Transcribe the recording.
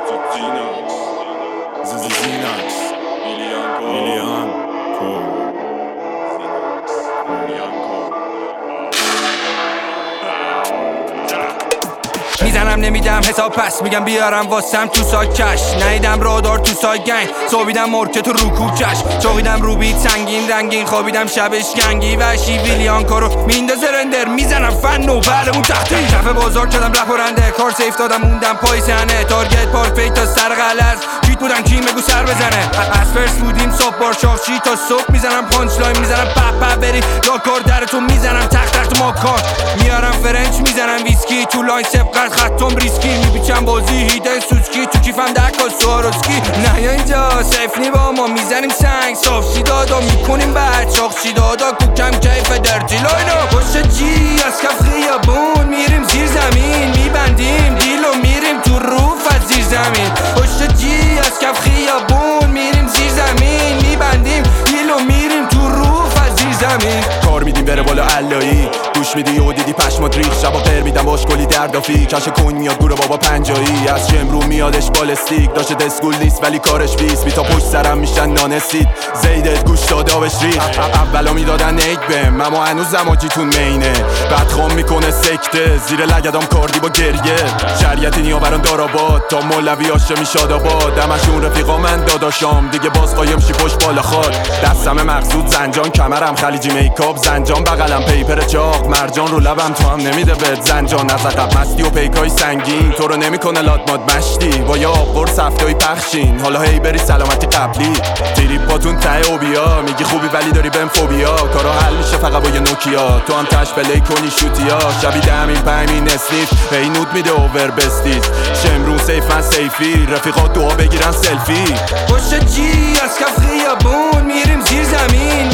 میزنم نمیدم حساب پس میگم بیارم واسم تو ساکش نیدم رادار تو سای گنگ صابیدم مرکه تو رو کوکش چاقیدم رو بیت سنگین رنگین خوابیدم شبش گنگی وحشی ویلیانکو رو میندازه رندر میزنم فن و بعدمون تحتی کف بازار شدم رپ و رنده کار سیف دادم موندم پای سنه تارگت پارک فیک تا سر غلط کیت بودم کی بگو سر بزنه از فرس بودیم صبح بار شاخشی تا صبح میزنم پانچ لاین میزنم پپ بری لاکار درتو میزنم تخت ماکار میارم فرنچ میزنم ویسکی تو لاین سبقت خطم ریسکی میپیچم بازی هیدن سوسکی تو کیفم دکا سوارسکی نه یا اینجا سیفنی با ما میزنیم سنگ صافشی دادا میکنیم بعد شاخشی دادا کوکم کیف درتی لاینا پشت جی از کف خیابون میریم زیر زمین میبندیم دیلو میریم تو روف از زیر زمین پشت جی از کف خیابون میریم زیر زمین میبندیم دیلو میریم تو روف از زیر زمین کار میدیم بره بالا علایی گوش میدی و دیدی پشمات ریخ شبا پر میدم باش کلی دردافی کش کن میاد گوره بابا پنجایی از شمرو میادش بالستیک داشته دسکول نیست ولی کارش بیست بی تا پشت سرم میشن نانستید زیدت گوش داده آبش ریخ اولا میدادن نیک بهم اما هنوز زماجیتون مینه بدخوام میکنه سکته زیر لگدام کاردی با گریه شریعت نیاوران داراباد تا مولوی هاشمی شاداباد دمشون رفیقا من داداشام دیگه باز قایم شی پشت بالا خاد دستم مقصود زنجان کمرم خلیجی میکاپ زنجان بغلم پیپر چاق مرجان رو لبم تو هم نمیده بد زنجان از عقب مستی و پیکای سنگین تو رو نمیکنه لاتمات مشتی با یا قرص هفتایی پخشین حالا هی بری سلامتی قبلی تریپاتون ته و بیا میگی خوبی ولی داری بهم فوبیا کارا حل میشه فقط با یه نوکیا تو هم تش پلی کنی شوتیا شبی 10 میل 5 میل نسلیف هی نود میده اوور بستیز شمرون سیف من سیفی رفیقات دعا بگیرن سلفی پشت جی از کف خیابون میریم زیر زمین